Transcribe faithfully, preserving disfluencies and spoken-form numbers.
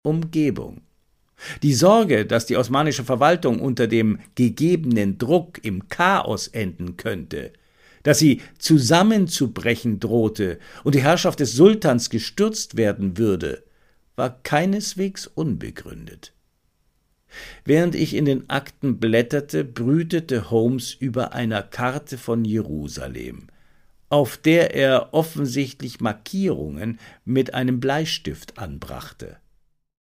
Umgebung. Die Sorge, dass die osmanische Verwaltung unter dem gegebenen Druck im Chaos enden könnte, dass sie zusammenzubrechen drohte und die Herrschaft des Sultans gestürzt werden würde, war keineswegs unbegründet. Während ich in den Akten blätterte, brütete Holmes über einer Karte von Jerusalem, auf der er offensichtlich Markierungen mit einem Bleistift anbrachte.